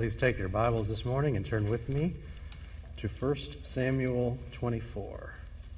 Please take your Bibles this morning and turn with me to 1 Samuel 24.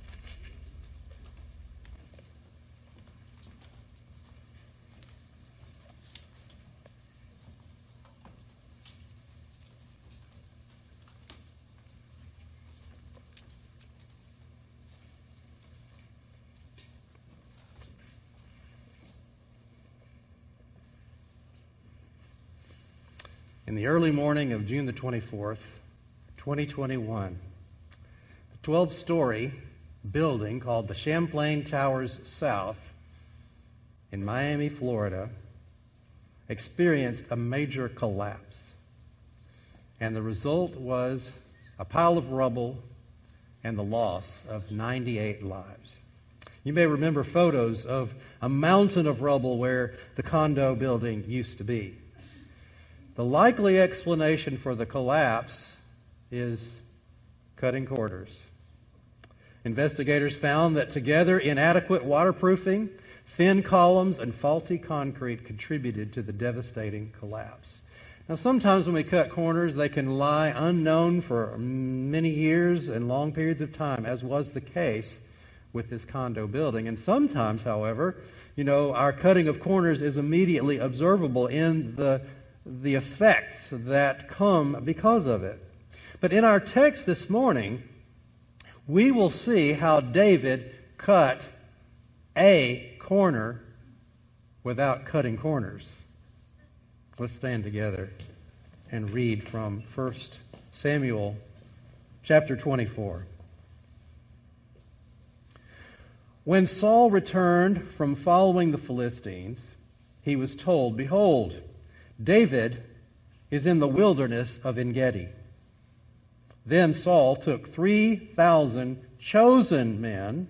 In the early morning of June the 24th, 2021, the 12-story building called the Champlain Towers South in Miami, Florida, experienced a major collapse. And the result was a pile of rubble and the loss of 98 lives. You may remember photos of a mountain of rubble where the condo building used to be. The likely explanation for the collapse is cutting corners. Investigators found that together inadequate waterproofing, thin columns, and faulty concrete contributed to the devastating collapse. Now, sometimes when we cut corners, they can lie unknown for many years and long periods of time, as was the case with this condo building. And sometimes, however, our cutting of corners is immediately observable in the effects that come because of it. But in our text this morning, we will see how David cut a corner without cutting corners. Let's stand together and read from 1 Samuel chapter 24. When Saul returned from following the Philistines, he was told, "Behold, David is in the wilderness of En-Gedi." Then Saul took 3,000 chosen men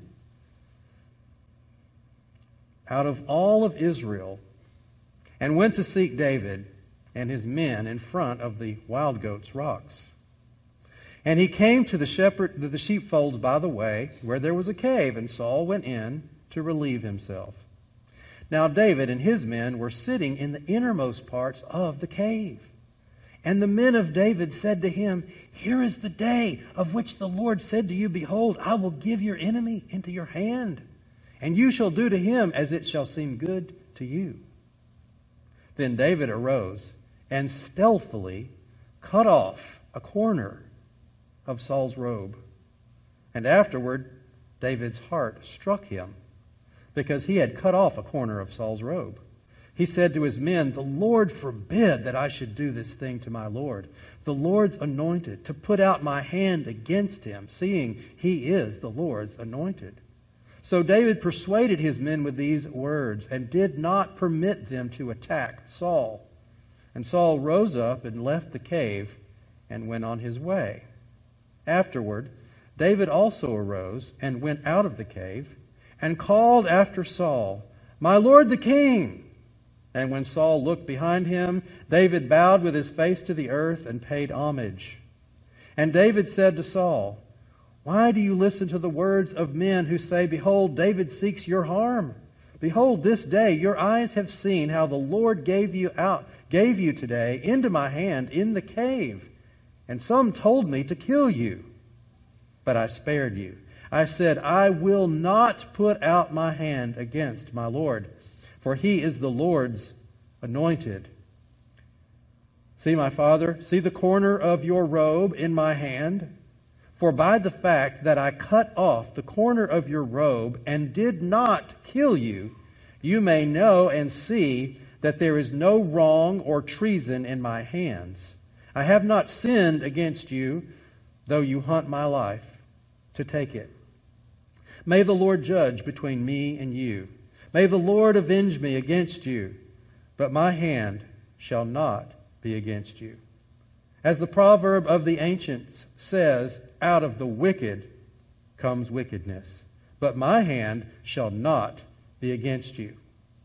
out of all of Israel and went to seek David and his men in front of the Wild Goats Rocks. And he came to the sheepfolds by the way, where there was a cave, and Saul went in to relieve himself. Now David and his men were sitting in the innermost parts of the cave. And the men of David said to him, "Here is the day of which the Lord said to you, Behold, I will give your enemy into your hand, and you shall do to him as it shall seem good to you." Then David arose and stealthily cut off a corner of Saul's robe. And afterward, David's heart struck him, because he had cut off a corner of Saul's robe. He said to his men, "The Lord forbid that I should do this thing to my Lord, the Lord's anointed, to put out my hand against him, seeing he is the Lord's anointed." So David persuaded his men with these words and did not permit them to attack Saul. And Saul rose up and left the cave and went on his way. Afterward, David also arose and went out of the cave and called after Saul, "My lord the king!" And when Saul looked behind him, David bowed with his face to the earth and paid homage. And David said to Saul, "Why do you listen to the words of men who say, Behold, David seeks your harm? Behold, this day your eyes have seen how the Lord gave you today into my hand in the cave. And some told me to kill you, but I spared you. I said, I will not put out my hand against my Lord, for he is the Lord's anointed. See, my father, see the corner of your robe in my hand? For by the fact that I cut off the corner of your robe and did not kill you, you may know and see that there is no wrong or treason in my hands. I have not sinned against you, though you hunt my life to take it. May the Lord judge between me and you. May the Lord avenge me against you, but my hand shall not be against you. As the proverb of the ancients says, out of the wicked comes wickedness, but my hand shall not be against you.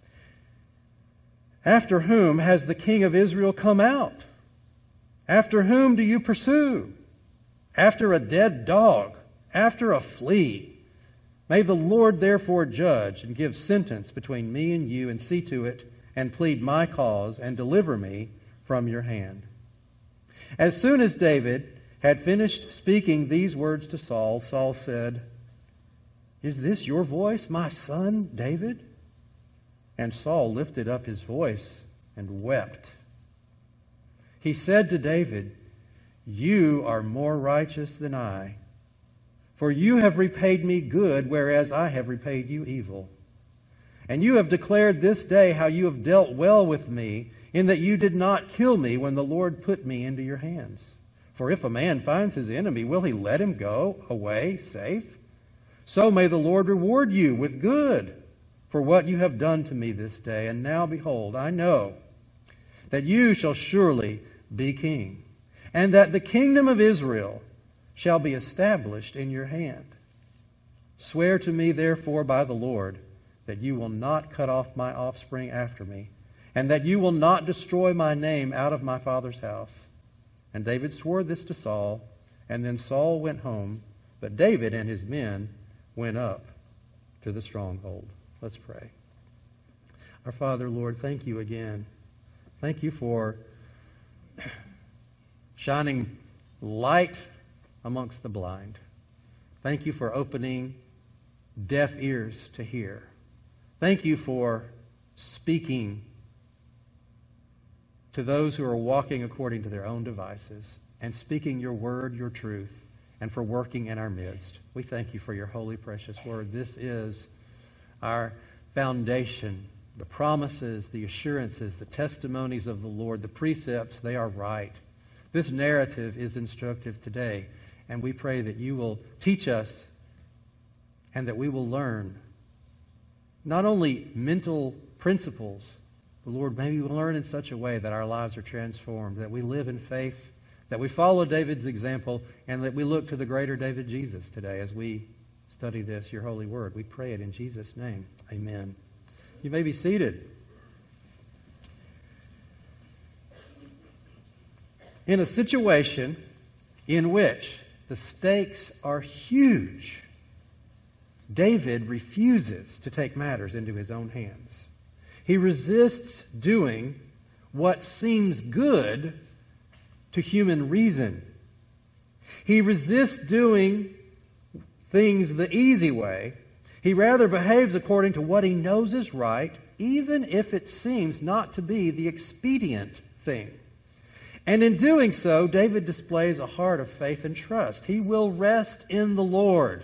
After whom has the king of Israel come out? After whom do you pursue? After a dead dog, after a flea. May the Lord therefore judge and give sentence between me and you, and see to it, and plead my cause, and deliver me from your hand." As soon as David had finished speaking these words to Saul, Saul said, "Is this your voice, my son David?" And Saul lifted up his voice and wept. He said to David, "You are more righteous than I, for you have repaid me good, whereas I have repaid you evil. And you have declared this day how you have dealt well with me, in that you did not kill me when the Lord put me into your hands. For if a man finds his enemy, will he let him go away safe? So may the Lord reward you with good for what you have done to me this day. And now, behold, I know that you shall surely be king, and that the kingdom of Israel shall be established in your hand. Swear to me, therefore, by the Lord, that you will not cut off my offspring after me, and that you will not destroy my name out of my father's house." And David swore this to Saul, and then Saul went home, but David and his men went up to the stronghold. Let's pray. Our Father, Lord, thank you again. Thank you for shining light amongst the blind. Thank you for opening deaf ears to hear. Thank you for speaking to those who are walking according to their own devices and speaking your word, your truth, and for working in our midst. We thank you for your holy, precious word. This is our foundation. The promises, the assurances, the testimonies of the Lord, the precepts, they are right. This narrative is instructive today, and we pray that you will teach us and that we will learn not only mental principles, but Lord, maybe we'll learn in such a way that our lives are transformed, that we live in faith, that we follow David's example, and that we look to the greater David Jesus today as we study this, your holy word. We pray it in Jesus' name. Amen. You may be seated. In a situation in which the stakes are huge, David refuses to take matters into his own hands. He resists doing what seems good to human reason. He resists doing things the easy way. He rather behaves according to what he knows is right, even if it seems not to be the expedient thing. And in doing so, David displays a heart of faith and trust. He will rest in the Lord.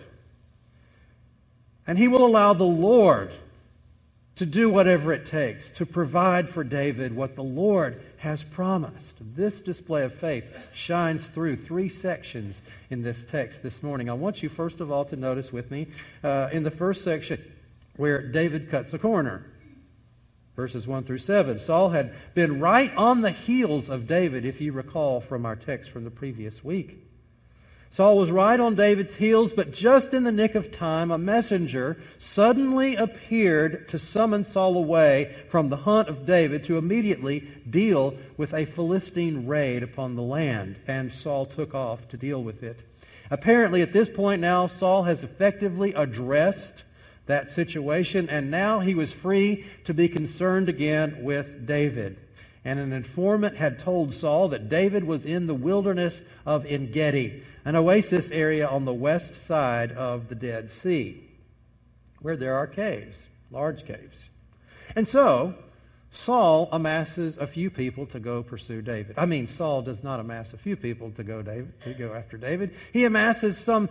And he will allow the Lord to do whatever it takes to provide for David what the Lord has promised. This display of faith shines through three sections in this text this morning. I want you first of all to notice with me in the first section where David cuts a corner. Verses 1 through 7. Saul had been right on the heels of David, if you recall from our text from the previous week. Saul was right on David's heels, but just in the nick of time, a messenger suddenly appeared to summon Saul away from the hunt of David to immediately deal with a Philistine raid upon the land. And Saul took off to deal with it. Apparently, at this point now, Saul has effectively addressed that situation, and now he was free to be concerned again with David. And an informant had told Saul that David was in the wilderness of En-Gedi, an oasis area on the west side of the Dead Sea, where there are caves, large caves. And so, Saul amasses a few people to go pursue David. Saul does not amass a few people to go after David. He amasses some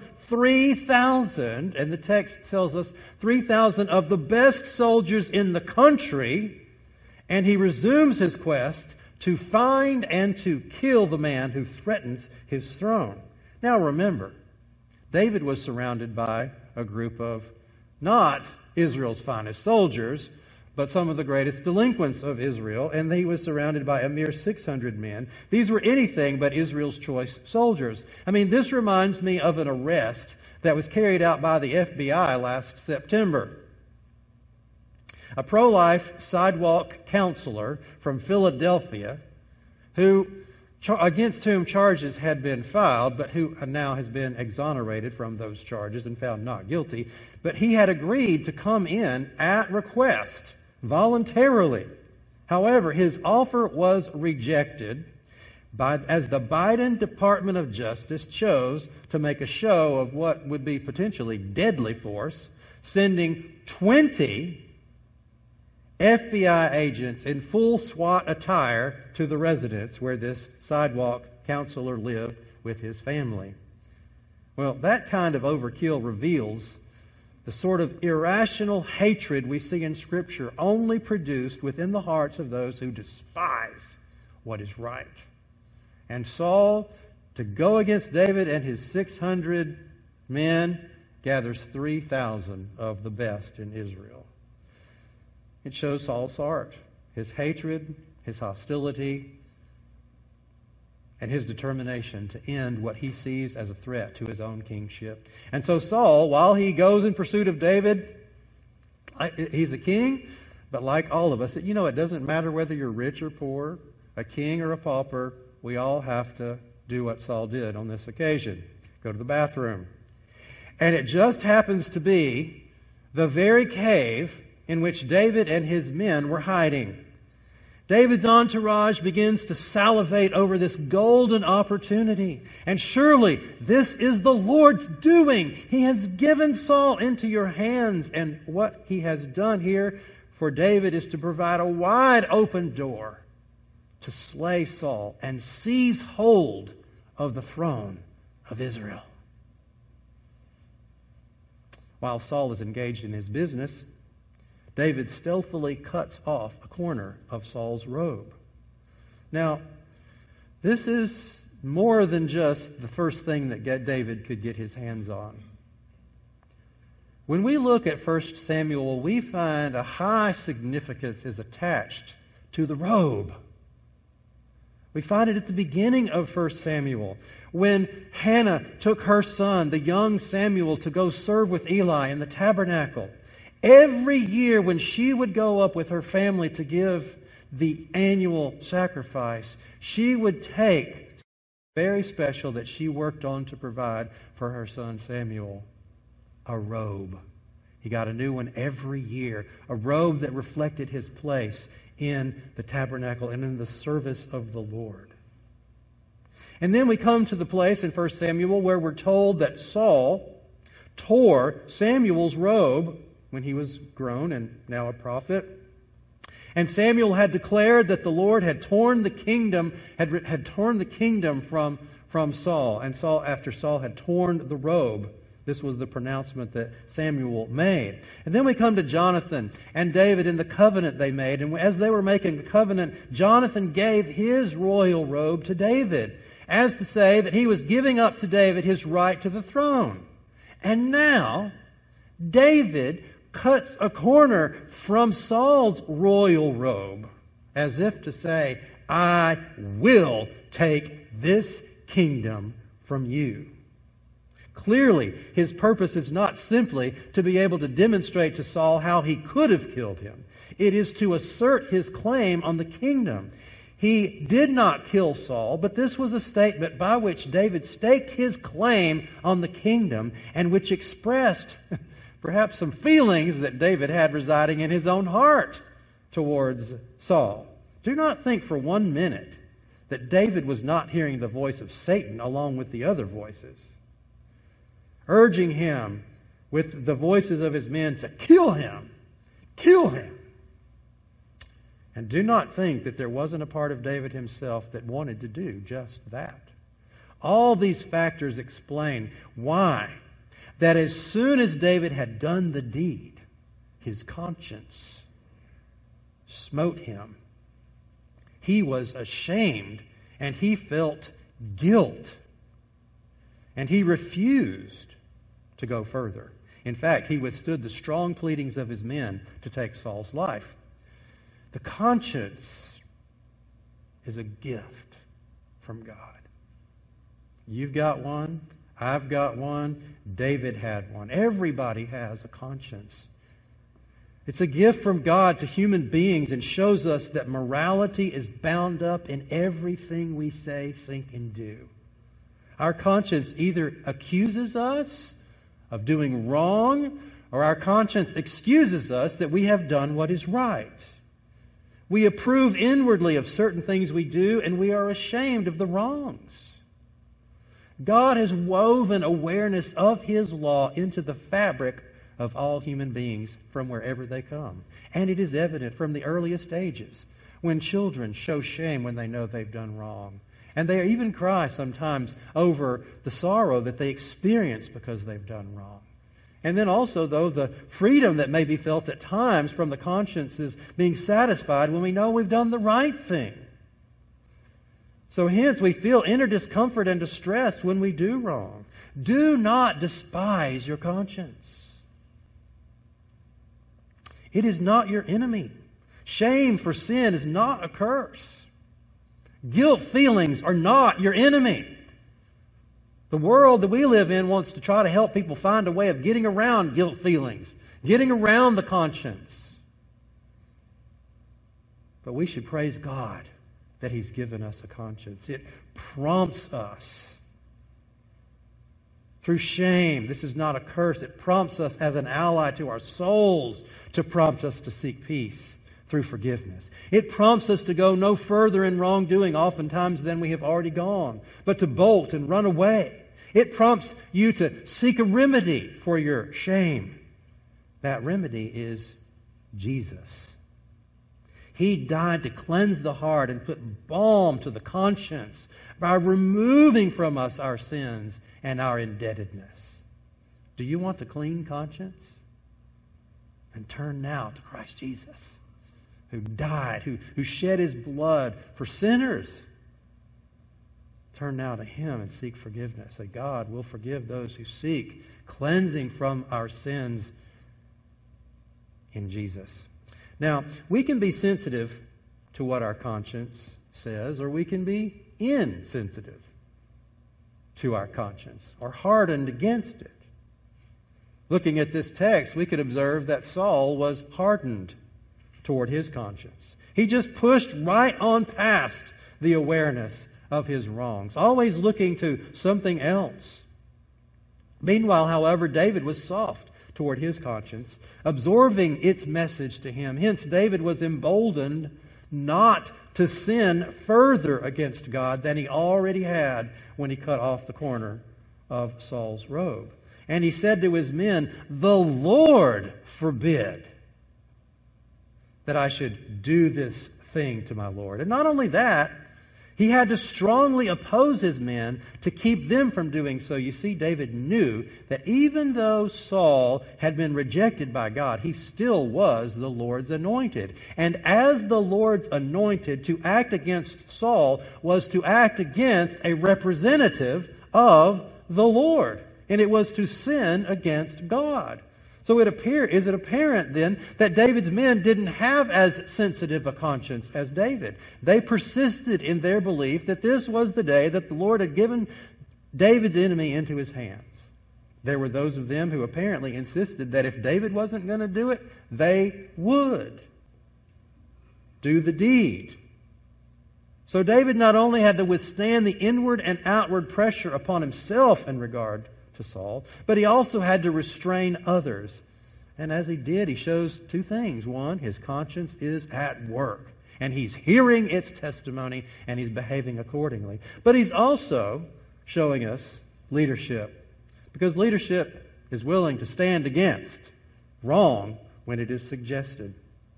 3,000, and the text tells us 3,000 of the best soldiers in the country, and he resumes his quest to find and to kill the man who threatens his throne. Now remember, David was surrounded by a group of not Israel's finest soldiers, but some of the greatest delinquents of Israel, and he was surrounded by a mere 600 men. These were anything but Israel's choice soldiers. This reminds me of an arrest that was carried out by the FBI last September. A pro-life sidewalk counselor from Philadelphia, against whom charges had been filed, but who now has been exonerated from those charges and found not guilty. But he had agreed to come in at request, voluntarily. However, his offer was rejected as the Biden Department of Justice chose to make a show of what would be potentially deadly force, sending 20 FBI agents in full SWAT attire to the residence where this sidewalk counselor lived with his family. Well, that kind of overkill reveals the sort of irrational hatred we see in Scripture only produced within the hearts of those who despise what is right. And Saul, to go against David and his 600 men, gathers 3,000 of the best in Israel. It shows Saul's heart, his hatred, his hostility, and his determination to end what he sees as a threat to his own kingship. And so Saul, while he goes in pursuit of David, he's a king, but like all of us, it doesn't matter whether you're rich or poor, a king or a pauper, we all have to do what Saul did on this occasion. Go to the bathroom. And it just happens to be the very cave in which David and his men were hiding. David's entourage begins to salivate over this golden opportunity. And surely this is the Lord's doing. He has given Saul into your hands. And what he has done here for David is to provide a wide open door to slay Saul and seize hold of the throne of Israel. While Saul is engaged in his business, David stealthily cuts off a corner of Saul's robe. Now, this is more than just the first thing that David could get his hands on. When we look at 1 Samuel, we find a high significance is attached to the robe. We find it at the beginning of 1 Samuel, when Hannah took her son, the young Samuel, to go serve with Eli in the tabernacle. Every year when she would go up with her family to give the annual sacrifice, she would take something very special that she worked on to provide for her son Samuel, a robe. He got a new one every year, a robe that reflected his place in the tabernacle and in the service of the Lord. And then we come to the place in 1 Samuel where we're told that Saul tore Samuel's robe when he was grown and now a prophet. And Samuel had declared that the Lord had torn the kingdom, had torn the kingdom from Saul. And after Saul had torn the robe, this was the pronouncement that Samuel made. And then we come to Jonathan and David in the covenant they made. And as they were making a covenant, Jonathan gave his royal robe to David, as to say that he was giving up to David his right to the throne. And now, David cuts a corner from Saul's royal robe, as if to say, I will take this kingdom from you. Clearly, his purpose is not simply to be able to demonstrate to Saul how he could have killed him. It is to assert his claim on the kingdom. He did not kill Saul, but this was a statement by which David staked his claim on the kingdom and which expressed perhaps some feelings that David had residing in his own heart towards Saul. Do not think for 1 minute that David was not hearing the voice of Satan along with the other voices, urging him with the voices of his men to kill him. Kill him. And do not think that there wasn't a part of David himself that wanted to do just that. All these factors explain why that as soon as David had done the deed, his conscience smote him. He was ashamed and he felt guilt. And he refused to go further. In fact, he withstood the strong pleadings of his men to take Saul's life. The conscience is a gift from God. You've got one. I've got one. David had one. Everybody has a conscience. It's a gift from God to human beings and shows us that morality is bound up in everything we say, think, and do. Our conscience either accuses us of doing wrong, or our conscience excuses us that we have done what is right. We approve inwardly of certain things we do, and we are ashamed of the wrongs. God has woven awareness of His law into the fabric of all human beings from wherever they come. And it is evident from the earliest ages when children show shame when they know they've done wrong. And they even cry sometimes over the sorrow that they experience because they've done wrong. And then also, though, the freedom that may be felt at times from the conscience is being satisfied when we know we've done the right thing. So hence, we feel inner discomfort and distress when we do wrong. Do not despise your conscience. It is not your enemy. Shame for sin is not a curse. Guilt feelings are not your enemy. The world that we live in wants to try to help people find a way of getting around guilt feelings, getting around the conscience. But we should praise God that He's given us a conscience. It prompts us through shame. This is not a curse. It prompts us as an ally to our souls to prompt us to seek peace through forgiveness. It prompts us to go no further in wrongdoing oftentimes than we have already gone, but to bolt and run away. It prompts you to seek a remedy for your shame. That remedy is Jesus. He died to cleanse the heart and put balm to the conscience by removing from us our sins and our indebtedness. Do you want a clean conscience? Then turn now to Christ Jesus, who died, who shed His blood for sinners. Turn now to Him and seek forgiveness. That God will forgive those who seek cleansing from our sins in Jesus. Now, we can be sensitive to what our conscience says, or we can be insensitive to our conscience, or hardened against it. Looking at this text, we could observe that Saul was hardened toward his conscience. He just pushed right on past the awareness of his wrongs, always looking to something else. Meanwhile, however, David was soft toward his conscience, absorbing its message to him. Hence, David was emboldened not to sin further against God than he already had when he cut off the corner of Saul's robe. And he said to his men, "The Lord forbid that I should do this thing to my Lord." And not only that, he had to strongly oppose his men to keep them from doing so. You see, David knew that even though Saul had been rejected by God, he still was the Lord's anointed. And as the Lord's anointed, to act against Saul was to act against a representative of the Lord. And it was to sin against God. So is it apparent then that David's men didn't have as sensitive a conscience as David? They persisted in their belief that this was the day that the Lord had given David's enemy into his hands. There were those of them who apparently insisted that if David wasn't going to do it, they would do the deed. So David not only had to withstand the inward and outward pressure upon himself in regard to Saul, but he also had to restrain others. And as he did, he shows two things. One, his conscience is at work, and he's hearing its testimony, and he's behaving accordingly. But he's also showing us leadership, because leadership is willing to stand against wrong when it is suggested.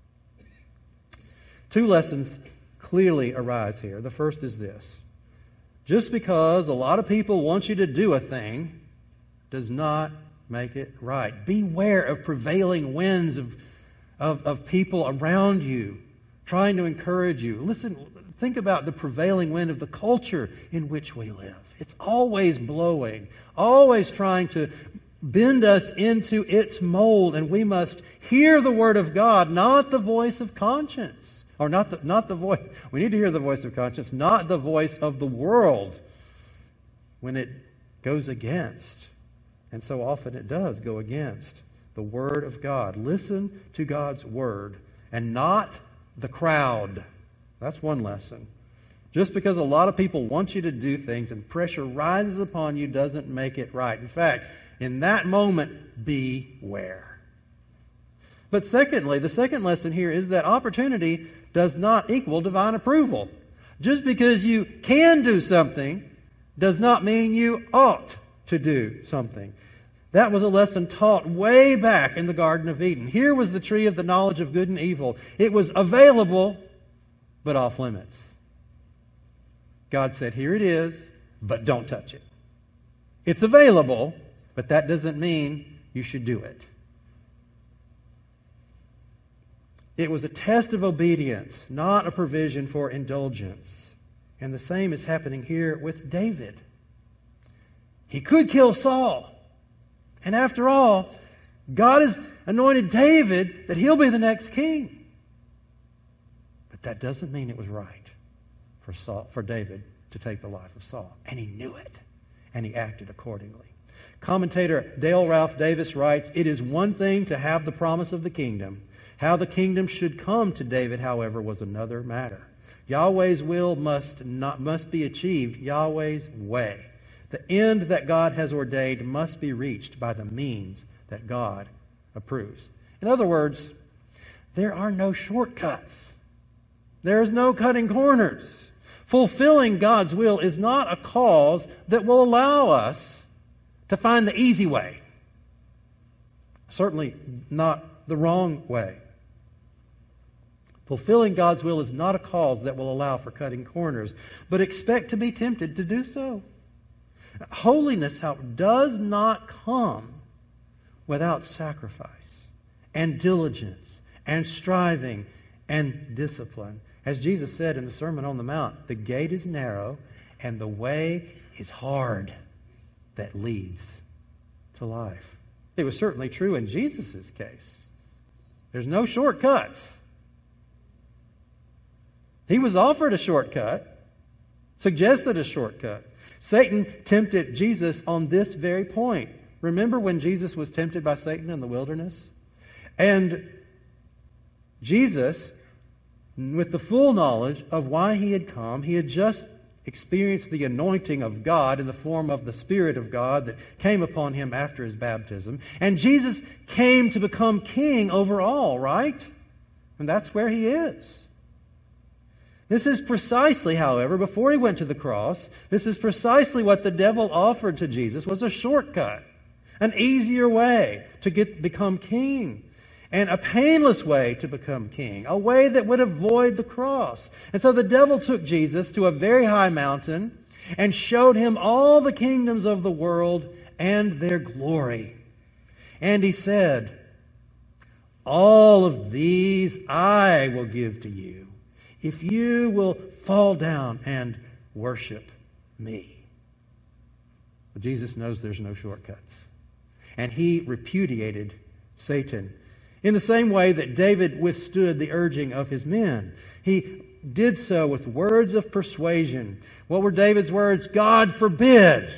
Two lessons clearly arise here. The first is this: just because a lot of people want you to do a thing does not make it right. Beware of prevailing winds of people around you trying to encourage you. Listen, think about the prevailing wind of the culture in which we live. It's always blowing, always trying to bend us into its mold, and we must hear the Word of God, not the voice of conscience. Or not the voice. We need to hear the voice of conscience, not the voice of the world when it goes against. And so often it does go against the Word of God. Listen to God's Word and not the crowd. That's one lesson. Just because a lot of people want you to do things and pressure rises upon you doesn't make it right. In fact, in that moment, beware. But secondly, the second lesson here is that opportunity does not equal divine approval. Just because you can do something does not mean you ought to do something. That was a lesson taught way back in the Garden of Eden. Here was the tree of the knowledge of good and evil. It was available, but off limits. God said, here it is, but don't touch it. It's available, but that doesn't mean you should do it. It was a test of obedience, not a provision for indulgence. And the same is happening here with David. He could kill Saul. And after all, God has anointed David that he'll be the next king. But that doesn't mean it was right for David to take the life of Saul. And he knew it. And he acted accordingly. Commentator Dale Ralph Davis writes, "It is one thing to have the promise of the kingdom. How the kingdom should come to David, however, was another matter. Yahweh's will must be achieved Yahweh's way. The end that God has ordained must be reached by the means that God approves." In other words, there are no shortcuts. There is no cutting corners. Fulfilling God's will is not a cause that will allow us to find the easy way. Certainly not the wrong way. Fulfilling God's will is not a cause that will allow for cutting corners, but expect to be tempted to do so. Holiness, however, does not come without sacrifice and diligence and striving and discipline. As Jesus said in the Sermon on the Mount, the gate is narrow and the way is hard that leads to life. It was certainly true in Jesus' case. There's no shortcuts. He was offered a shortcut, suggested a shortcut. Satan tempted Jesus on this very point. Remember when Jesus was tempted by Satan in the wilderness? And Jesus, with the full knowledge of why he had come, he had just experienced the anointing of God in the form of the Spirit of God that came upon him after his baptism. And Jesus came to become king over all, right? And that's where he is. This is precisely, however, before he went to the cross, this is precisely what the devil offered to Jesus, was a shortcut, an easier way to become king, and a painless way to become king, a way that would avoid the cross. And so the devil took Jesus to a very high mountain and showed him all the kingdoms of the world and their glory. And he said, "All of these I will give to you, if you will fall down and worship me." But Jesus knows there's no shortcuts. And he repudiated Satan in the same way that David withstood the urging of his men. He did so with words of persuasion. What were David's words? "God forbid."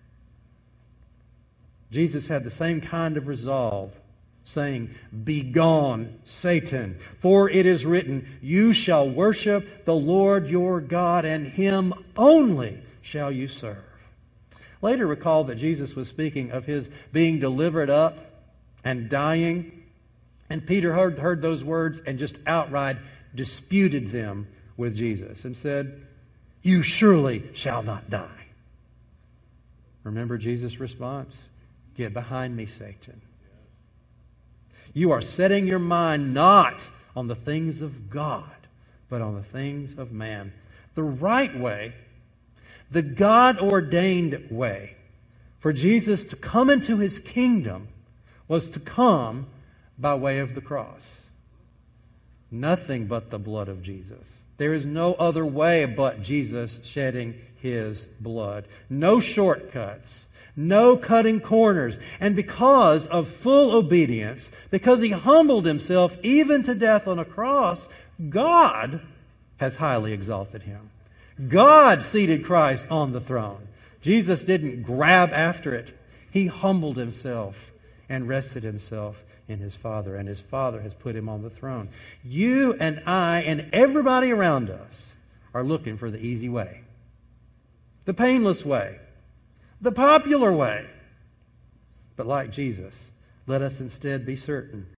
Jesus had the same kind of resolve, saying, "Begone, Satan, for it is written, you shall worship the Lord your God, and him only shall you serve." Later, recall that Jesus was speaking of his being delivered up and dying, and Peter heard those words and just outright disputed them with Jesus and said, "You surely shall not die." Remember Jesus' response? "Get behind me, Satan. You are setting your mind not on the things of God, but on the things of man." The right way, the God-ordained way for Jesus to come into his kingdom was to come by way of the cross. Nothing but the blood of Jesus. There is no other way but Jesus shedding his blood. No shortcuts. No cutting corners. And because of full obedience, because he humbled himself even to death on a cross, God has highly exalted him. God seated Christ on the throne. Jesus didn't grab after it. He humbled himself and rested himself in his Father, and his Father has put him on the throne. You and I and everybody around us are looking for the easy way, the painless way, the popular way. But like Jesus, let us instead be certain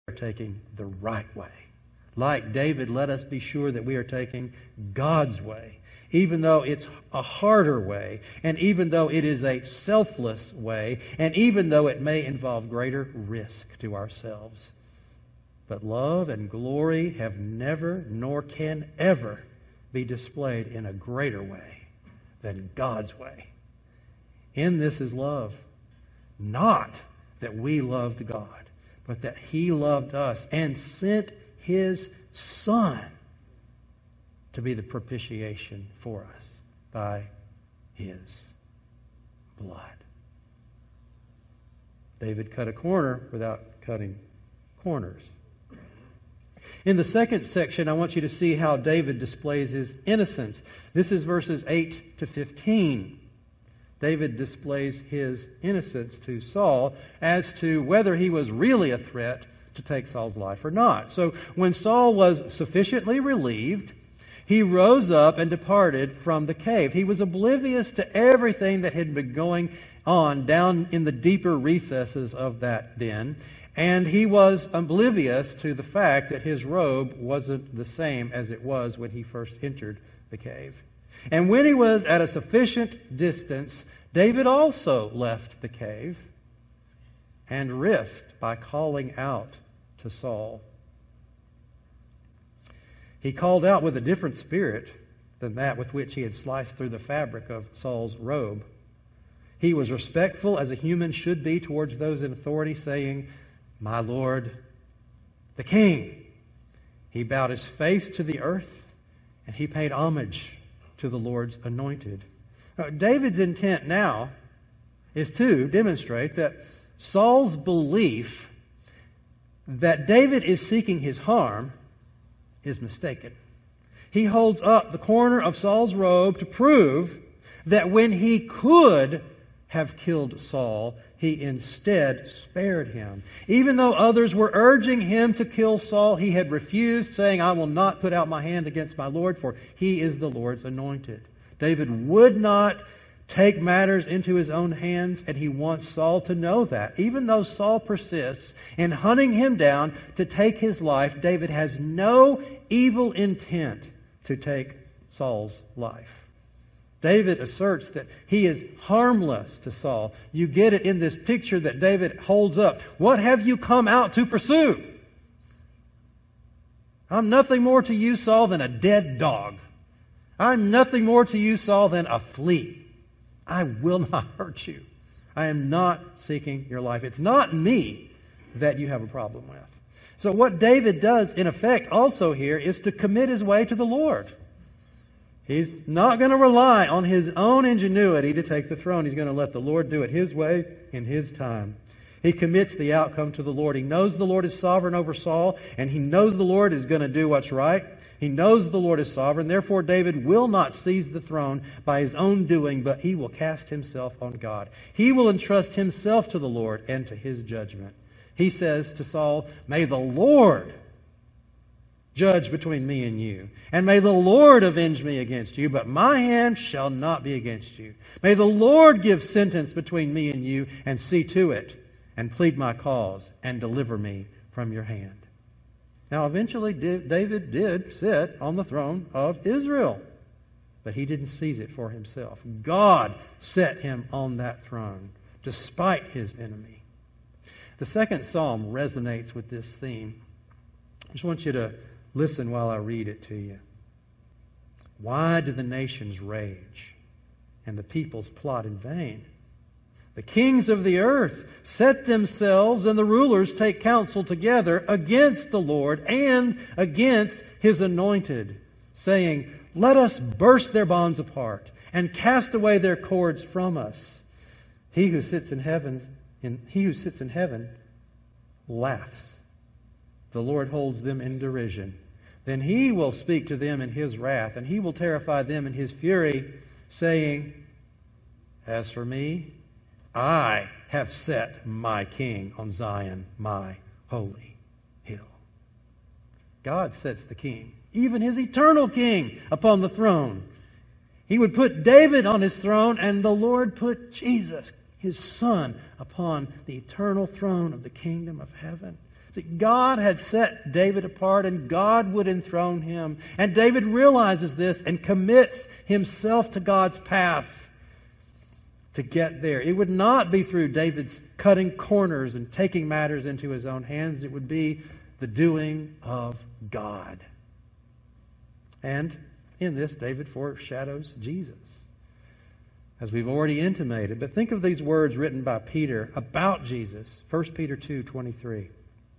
taking the right way. Like David, let us be sure that we are taking God's way, even though it's a harder way, and even though it is a selfless way, and even though it may involve greater risk to ourselves. But love and glory have never, nor can ever, be displayed in a greater way than God's way. In this is love. Not that we loved God, but that He loved us and sent His Son to be the propitiation for us by His blood. David cut a corner without cutting corners. In the second section, I want you to see how David displays his innocence. This is verses 8 to 15. David displays his innocence to Saul as to whether he was really a threat to take Saul's life or not. So when Saul was sufficiently relieved, he rose up and departed from the cave. He was oblivious to everything that had been going on down in the deeper recesses of that den. And he was oblivious to the fact that his robe wasn't the same as it was when he first entered the cave. And when he was at a sufficient distance, David also left the cave and risked by calling out to Saul. He called out with a different spirit than that with which he had sliced through the fabric of Saul's robe. He was respectful as a human should be towards those in authority, saying, "My Lord, the king." He bowed his face to the earth, and he paid homage to the Lord's anointed. Now, David's intent now is to demonstrate that Saul's belief that David is seeking his harm is mistaken. He holds up the corner of Saul's robe to prove that when he could have killed Saul, he instead spared him. Even though others were urging him to kill Saul, he had refused, saying, "I will not put out my hand against my Lord, for he is the Lord's anointed." David would not take matters into his own hands, and he wants Saul to know that. Even though Saul persists in hunting him down to take his life, David has no evil intent to take Saul's life. David asserts that he is harmless to Saul. You get it in this picture that David holds up. What have you come out to pursue? I'm nothing more to you, Saul, than a dead dog. I'm nothing more to you, Saul, than a flea. I will not hurt you. I am not seeking your life. It's not me that you have a problem with. So what David does, in effect, also here, is to commit his way to the Lord. He's not going to rely on his own ingenuity to take the throne. He's going to let the Lord do it His way in His time. He commits the outcome to the Lord. He knows the Lord is sovereign over Saul, and he knows the Lord is going to do what's right. He knows the Lord is sovereign. Therefore, David will not seize the throne by his own doing, but he will cast himself on God. He will entrust himself to the Lord and to His judgment. He says to Saul, "May the Lord judge between me and you, and may the Lord avenge me against you, but my hand shall not be against you. May the Lord give sentence between me and you, and see to it, and plead my cause, and deliver me from your hand." Now, eventually, David did sit on the throne of Israel, but he didn't seize it for himself. God set him on that throne, despite his enemy. The second psalm resonates with this theme. I just want you to listen while I read it to you. "Why do the nations rage and the peoples plot in vain? The kings of the earth set themselves, and the rulers take counsel together against the Lord and against His anointed, saying, 'Let us burst their bonds apart and cast away their cords from us.' He who sits in heaven laughs. The Lord holds them in derision. Then He will speak to them in His wrath, and He will terrify them in His fury, saying, 'As for me, I have set my king on Zion, my holy hill.'" God sets the king, even His eternal king, upon the throne. He would put David on His throne, and the Lord put Jesus, His Son, upon the eternal throne of the kingdom of heaven. See, God had set David apart, and God would enthrone him. And David realizes this and commits himself to God's path to get there. It would not be through David's cutting corners and taking matters into his own hands. It would be the doing of God. And in this, David foreshadows Jesus, as we've already intimated. But think of these words written by Peter about Jesus. 1 Peter 2:23.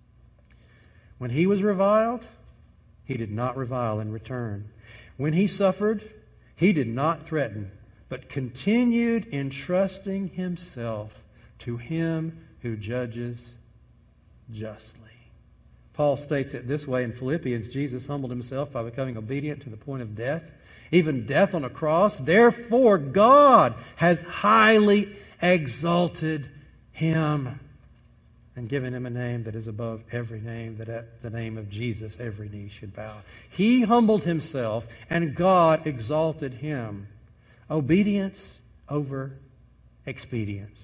When he was reviled, he did not revile in return. When he suffered, he did not threaten, but continued entrusting himself to him who judges justly. Paul states it this way in Philippians: Jesus humbled himself by becoming obedient to the point of death, even death on a cross. Therefore, God has highly exalted him and given him a name that is above every name, that at the name of Jesus every knee should bow. He humbled himself, and God exalted him. Obedience over expedience.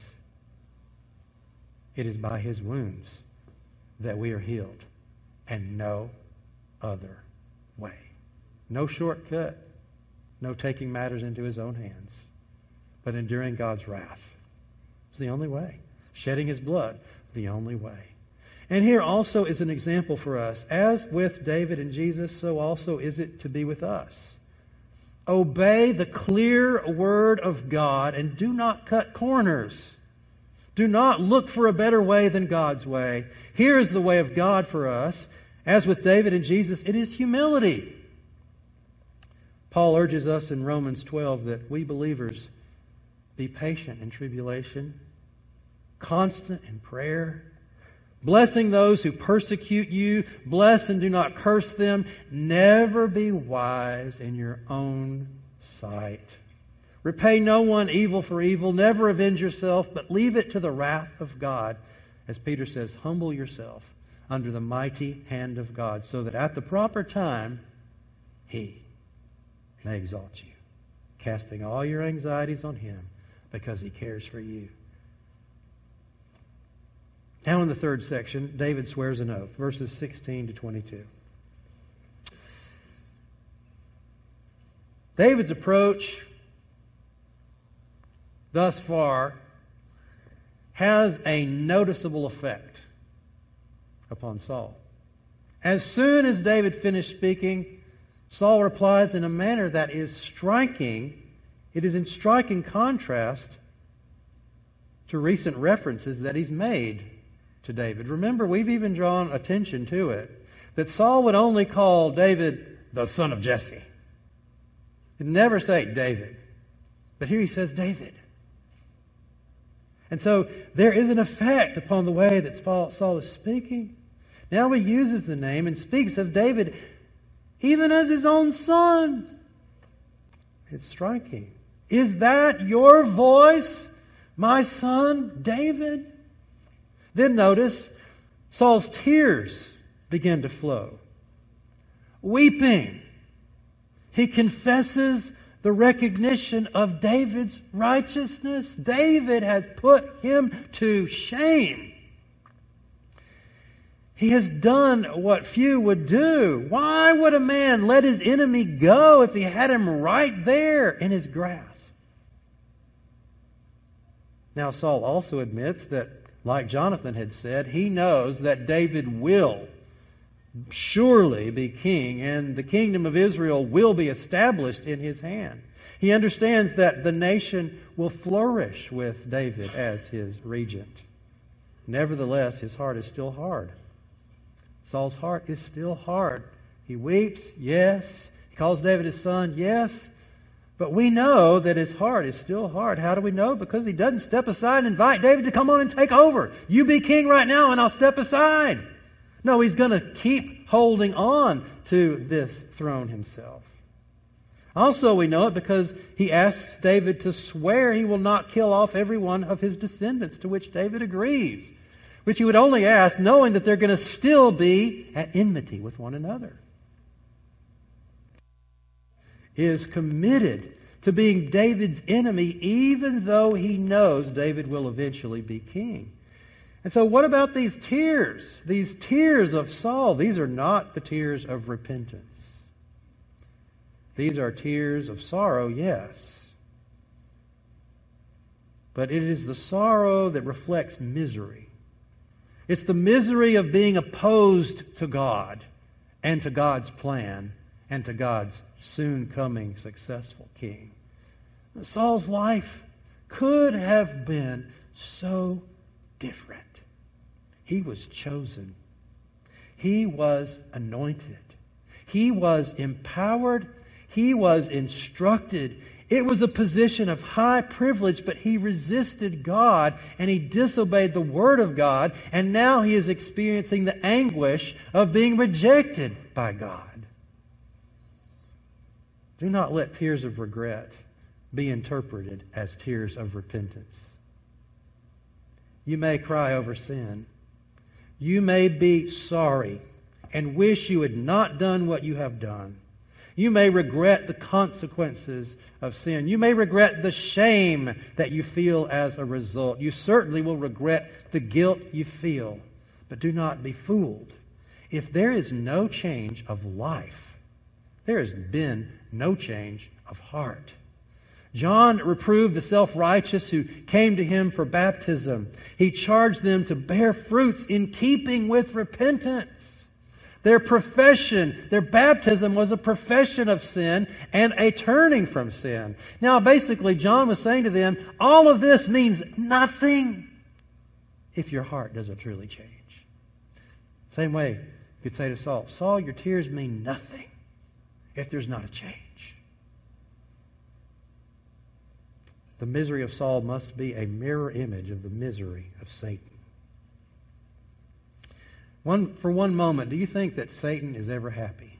It is by his wounds that we are healed, and no other way. No shortcut, no taking matters into his own hands, but enduring God's wrath. It's the only way. Shedding his blood, the only way. And here also is an example for us. As with David and Jesus, so also is it to be with us. Obey the clear word of God and do not cut corners. Do not look for a better way than God's way. Here is the way of God for us. As with David and Jesus, it is humility. Paul urges us in Romans 12 that we believers be patient in tribulation, constant in prayer, blessing those who persecute you, bless and do not curse them. Never be wise in your own sight. Repay no one evil for evil. Never avenge yourself, but leave it to the wrath of God. As Peter says, humble yourself under the mighty hand of God, so that at the proper time He may exalt you, casting all your anxieties on Him because He cares for you. Now in the third section, David swears an oath, verses 16 to 22. David's approach thus far has a noticeable effect upon Saul. As soon as David finished speaking, Saul replies in a manner that is striking. It is in striking contrast to recent references that he's made to David. Remember, we've even drawn attention to it, that Saul would only call David the son of Jesse. He'd never say David. But here he says David. And so there is an effect upon the way that Saul is speaking. Now he uses the name and speaks of David even as his own son. It's striking. Is that your voice, my son David? Then notice Saul's tears begin to flow. Weeping, he confesses the recognition of David's righteousness. David has put him to shame. He has done what few would do. Why would a man let his enemy go if he had him right there in his grasp? Now Saul also admits that, like Jonathan had said, he knows that David will surely be king, and the kingdom of Israel will be established in his hand. He understands that the nation will flourish with David as his regent. Nevertheless, his heart is still hard. Saul's heart is still hard. He weeps, yes. He calls David his son, yes. But we know that his heart is still hard. How do we know? Because he doesn't step aside and invite David to come on and take over. You be king right now and I'll step aside. No, he's going to keep holding on to this throne himself. Also, we know it because he asks David to swear he will not kill off every one of his descendants, to which David agrees, which he would only ask knowing that they're going to still be at enmity with one another. He is committed to being David's enemy even though he knows David will eventually be king. And so what about these tears? These tears of Saul, these are not the tears of repentance. These are tears of sorrow, yes. But it is the sorrow that reflects misery. It's the misery of being opposed to God and to God's plan and to God's soon coming successful king. Saul's life could have been so different. He was chosen. He was anointed. He was empowered. He was instructed. It was a position of high privilege, but he resisted God and he disobeyed the Word of God, and now he is experiencing the anguish of being rejected by God. Do not let tears of regret be interpreted as tears of repentance. You may cry over sin. You may be sorry and wish you had not done what you have done. You may regret the consequences of sin. You may regret the shame that you feel as a result. You certainly will regret the guilt you feel. But do not be fooled. If there is no change of life, there has been no change of heart. John reproved the self-righteous who came to him for baptism. He charged them to bear fruits in keeping with repentance. Their profession, their baptism was a profession of sin and a turning from sin. Now, basically, John was saying to them, all of this means nothing if your heart doesn't truly change. Same way, you could say to Saul, Saul, your tears mean nothing if there's not a change. The misery of Saul must be a mirror image of the misery of Satan. For one moment, do you think that Satan is ever happy?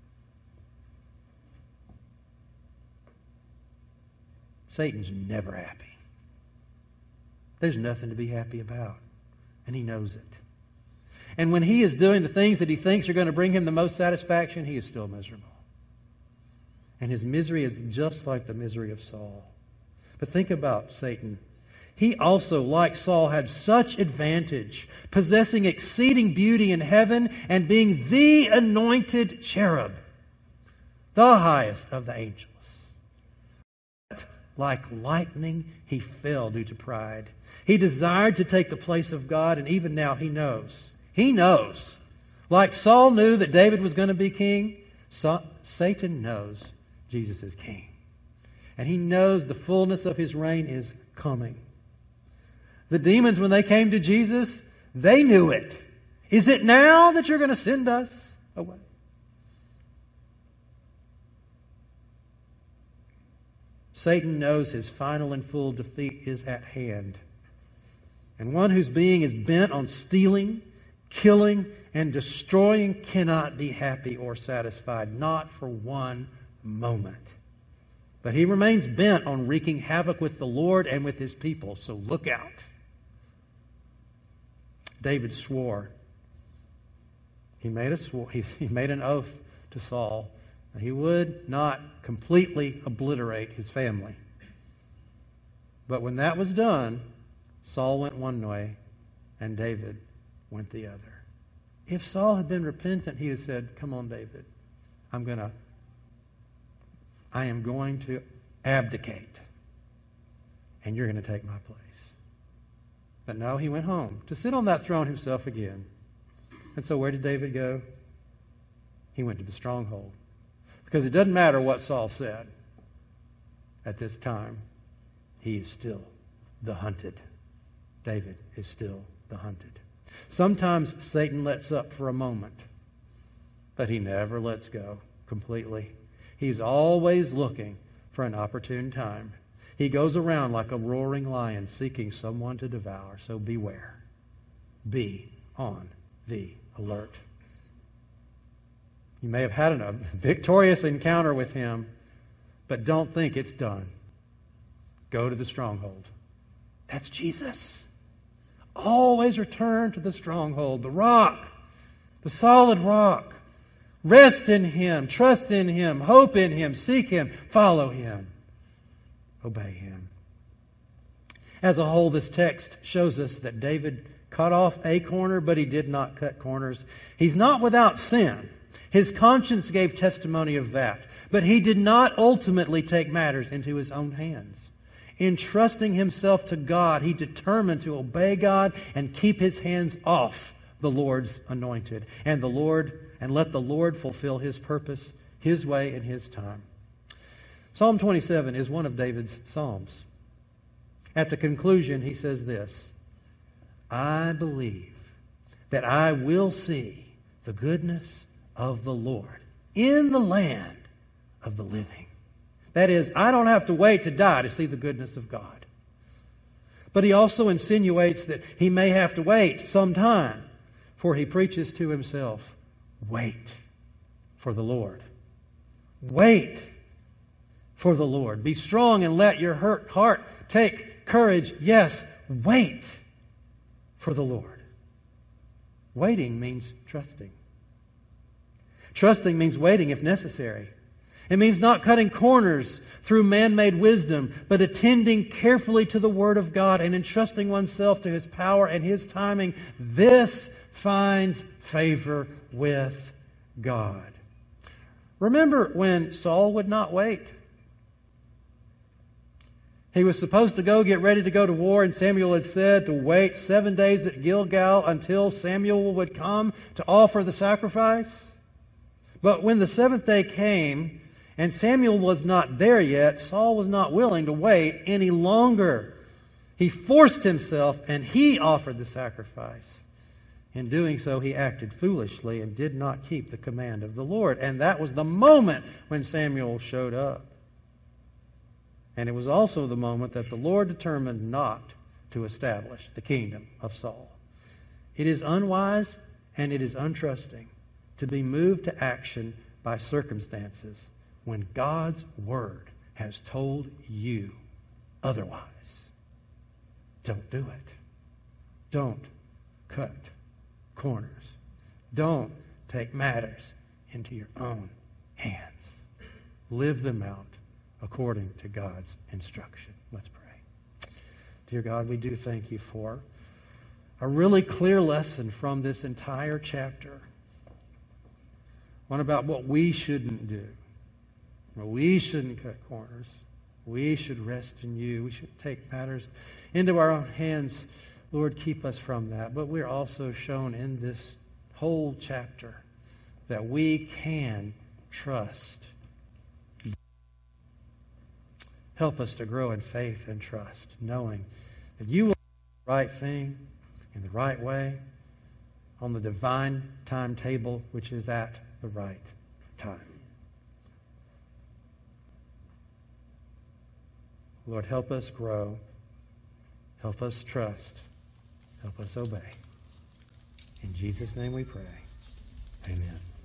Satan's never happy. There's nothing to be happy about, and he knows it. And when he is doing the things that he thinks are going to bring him the most satisfaction, he is still miserable. And his misery is just like the misery of Saul. But think about Satan. He also, like Saul, had such advantage, possessing exceeding beauty in heaven and being the anointed cherub, the highest of the angels. But like lightning, he fell due to pride. He desired to take the place of God, and even now he knows. He knows. Like Saul knew that David was going to be king, Satan knows Jesus is king. And he knows the fullness of his reign is coming. The demons, when they came to Jesus, they knew it. Is it now that you're going to send us away? Satan knows his final and full defeat is at hand. And one whose being is bent on stealing, killing, and destroying cannot be happy or satisfied, not for one moment. But he remains bent on wreaking havoc with the Lord and with his people, so look out. David swore. He made an oath to Saul that he would not completely obliterate his family. But when that was done, Saul went one way and David went the other. If Saul had been repentant, he'd have said, come on, David, I am going to abdicate, and you're going to take my place. But no, he went home to sit on that throne himself again. And so where did David go? He went to the stronghold. Because it doesn't matter what Saul said at this time. He is still the hunted. David is still the hunted. Sometimes Satan lets up for a moment, but he never lets go completely. He's always looking for an opportune time. He goes around like a roaring lion seeking someone to devour. So beware. Be on the alert. You may have had a victorious encounter with him, but don't think it's done. Go to the stronghold. That's Jesus. Always return to the stronghold, the rock, the solid rock. Rest in Him, trust in Him, hope in Him, seek Him, follow Him, obey Him. As a whole, this text shows us that David cut off a corner, but he did not cut corners. He's not without sin. His conscience gave testimony of that. But he did not ultimately take matters into his own hands. Entrusting himself to God, he determined to obey God and keep his hands off the Lord's anointed. And let the Lord fulfill his purpose, his way, and his time. Psalm 27 is one of David's psalms. At the conclusion, he says this, I believe that I will see the goodness of the Lord in the land of the living. That is, I don't have to wait to die to see the goodness of God. But he also insinuates that he may have to wait some time, for he preaches to himself, wait for the Lord. Wait for the Lord. Be strong and let your heart take courage. Yes, wait for the Lord. Waiting means trusting. Trusting means waiting if necessary. It means not cutting corners through man-made wisdom, but attending carefully to the Word of God and entrusting oneself to His power and His timing. This finds favor with God. Remember when Saul would not wait? He was supposed to go get ready to go to war, and Samuel had said to wait 7 days at Gilgal until Samuel would come to offer the sacrifice. But when the seventh day came, and Samuel was not there yet, Saul was not willing to wait any longer. He forced himself and he offered the sacrifice. In doing so, he acted foolishly and did not keep the command of the Lord. And that was the moment when Samuel showed up. And it was also the moment that the Lord determined not to establish the kingdom of Saul. It is unwise and it is untrusting to be moved to action by circumstances when God's Word has told you otherwise. Don't do it. Don't cut corners. Don't take matters into your own hands. Live them out according to God's instruction. Let's pray. Dear God, we do thank you for a really clear lesson from this entire chapter. One about what we shouldn't do. Well, we shouldn't cut corners. We should rest in you. We should take matters into our own hands. Lord, keep us from that. But we're also shown in this whole chapter that we can trust you. Help us to grow in faith and trust, knowing that you will do the right thing in the right way on the divine timetable, which is at the right time. Lord, help us grow. Help us trust. Help us obey. In Jesus' name we pray. Amen.